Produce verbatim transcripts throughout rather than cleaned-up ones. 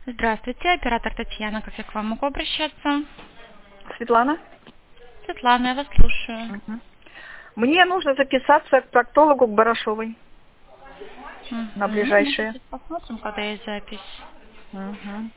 Здравствуйте, оператор Татьяна, как я к вам могу обращаться? Светлана? Светлана, я вас слушаю. Мгм. Мне нужно записаться к проктологу к Барашовой на Угу. Мы ближайшее. сейчас посмотрим, когда есть запись. Мгм.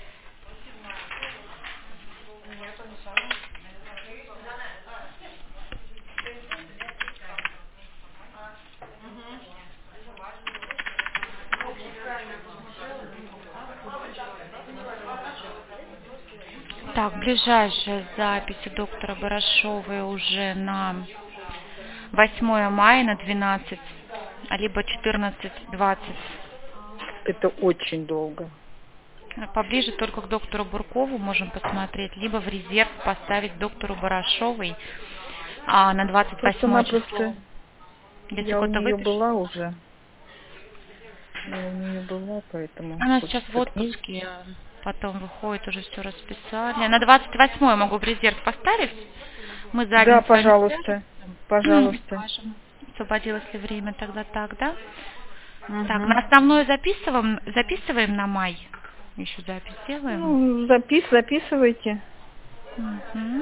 Так, ближайшая запись у доктора Барашовой уже на восьмое мая на двенадцать, а либо четырнадцать двадцать. Это очень долго. Поближе только к доктору Буркову можем посмотреть, либо в резерв поставить доктору Барашовой а, на двадцать восьмое число. Просто-напросто Если я у кота нее выпишет. была уже. Я у нее была, поэтому Она сейчас в хочется к ней. отпуске, потом выходит, уже все расписали. На двадцать восьмое могу в резерв поставить. Мы за Да, день с вами пожалуйста. свяжемся и Пожалуйста. скажем, освободилось ли время тогда так, да? Так, на Угу. основное записываем, записываем на май. Еще запись делаем. Ну, запис, записывайте. Мгм.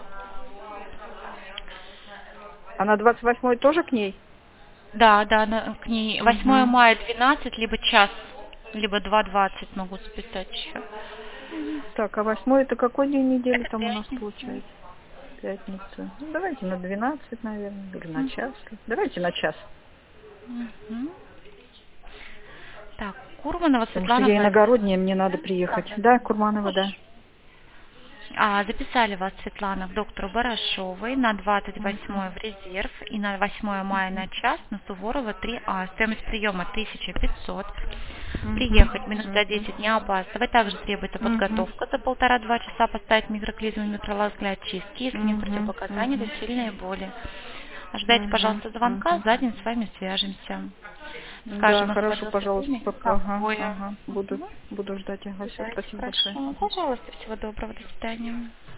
А на двадцать восьмой тоже к ней? Да, да, на- к ней восьмое Угу. мая двенадцать, либо час, либо два двадцать могу записать еще. Так, а восьмой это какой день недели Это там у нас пятница. получается? Пятница. Ну, давайте на двенадцать, наверное, или на Мгм. час. Давайте на час. Мгм. Так, Курманова Потому что Светлана я Владимировна. иногородняя, мне надо приехать. Да, Курманова, да. А, записали вас, Светлана, к доктору Барашовой на двадцать Мгм. восьмое в резерв и на восьмое мая на час на Суворова три А. Стоимость приема тысяча пятьсот. Мгм. Приехать минут за Мгм. десять, не опаздывать. Также требуется Мгм. подготовка за полтора-два часа, поставить микроклизму микроволновку для очистки. Если нет Мгм. противопоказаний, то Мгм. сильные боли. Ожидайте, Мгм. пожалуйста, звонка, Мгм. за день с вами свяжемся. Да, Скажем, хорошо, освободился пожалуйста. время и Пока. Ага, какое. ага. Буду, буду ждать. Ага, все, Ожидайте, спасибо большое. хорошо. Пожалуйста, всего доброго, до свидания.